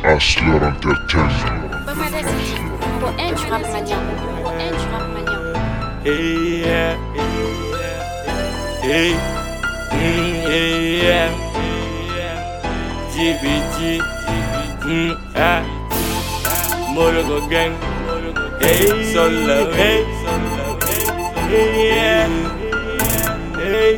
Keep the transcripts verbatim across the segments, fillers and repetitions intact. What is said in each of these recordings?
Hustler Entertainment. På en rap mania, på en rap mania. Hey, yeah, hey, mm, yeah, G B G, mm, ah, Mologo gang, hey, solo, hey, yeah, hey.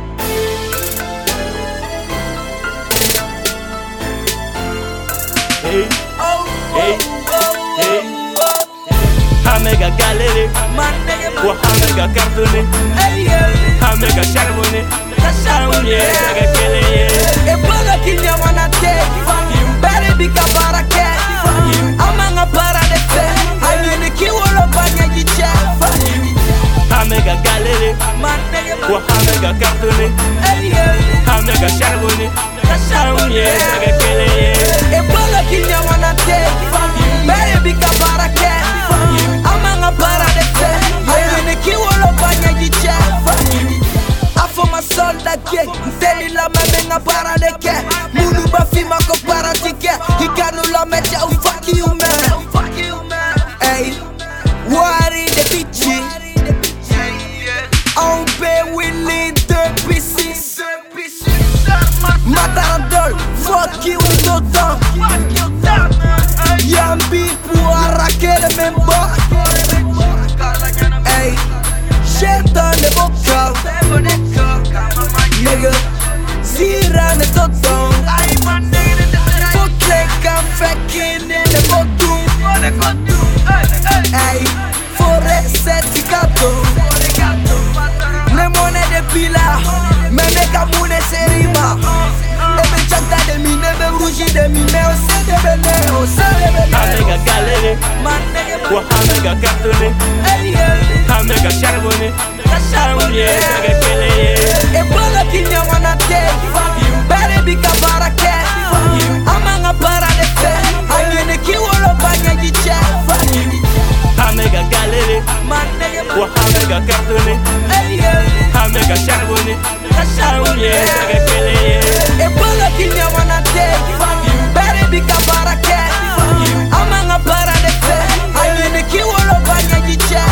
Hey, hey, hey. Hamega galere, wa hamega cardone, hamega charbonne, kashaunye daga keleye. Ebola kinya wana take, better be kabarake. Amanga para de fe, ayene kiwolo banya jiche. Hamega galere, wa hamega cardone, hamega charbonne, kashaunye daga keleye. Ebola kinya wana take, better be kabarake. Amanga para de fe, ayene kiwolo banya jiche. Afo ma solda ke, nteli la mamenga para de ke. Munu ba fima ko para tike, hikanu la mecha u fuck you man. Hey, worry the bitchy. On pay willing deux pieces. Mataradol, fuck you d'autant. Yambi pour arraquer le même bas. Hey, j'ai dans le bocal. Nigga, zira ne toton. Fuck les can fucking in the bottom. Hey, forêt certificato. Le monnaie de pila, me me kamune serima. Ebe chanta de mi, nebe rougi de mi, me o se de bene, o se de bene. Hamega galere, wa hamega cardone, hamega charbonne, kashaunye daga keleye. Ebola kinya wana take, better be kabarake. Amanga para de fe, ayene kiwolo banya jiche. Hamega galere, wa hamega cardone, hamega charbonne, kashaunye daga keleye. Ebola kinya wana take, better be kabarake. Amanga para de fe, ayene kiwolo banya jiche.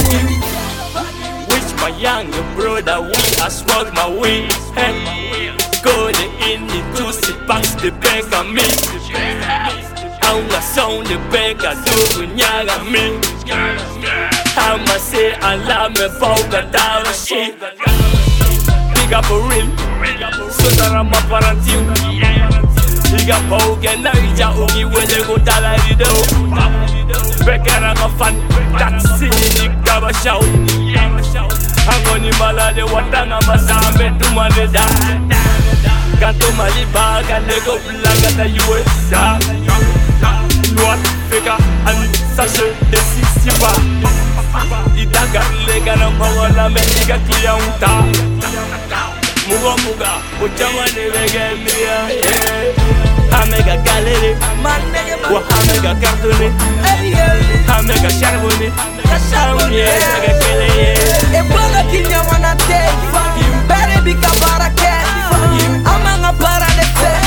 Which my younger brother, we I smoke my weed. Hey, go the in the to sit back the bank on me. I'm a sound the bank I do nyaga me. I'm a say I love me for down shit. Big up a real, so that I'm a parentiu. Big up a get now you just only when they go down like you do. Becker I'm a fan, that's in the cover show. Angoni malade watanga masambe tumane da. Kanto maliba kaneko blaga ta U S A. Loi feka an sachet de sisiba. Itaga lega na mawala me iga clear unta. Muga muga uchama ne vege mia. Hamega galere, wa hamega cardone, hamega charbonne, kashaunye daga keleye. Ebola kinya wana take, better be kabarake. Amanga para de fe,